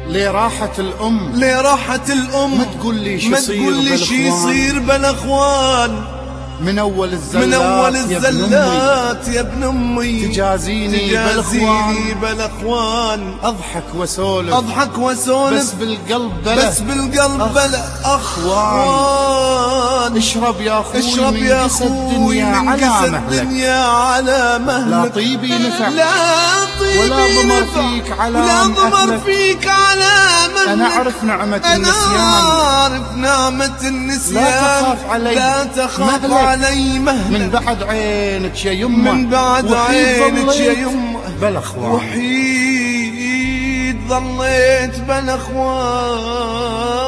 ليه راحت الأم، ليه راحت الأم، ما تقول لي شي يصير بالأخوان. من أول الزلات يا ابن أمي تجازيني بالأخوان. أضحك وأسولف بس بالقلب بلا أخوان. اشرب يا أخوي من قسى الدنيا على مهلك، لا طيبي نفع ولا ضمر فيك على مهلك. أنا أعرف نعمة النسيان، لا تخاف علي مهلك. من بعد عينك يا يمه بالأخوان، وحيد ظليت بالأخوان.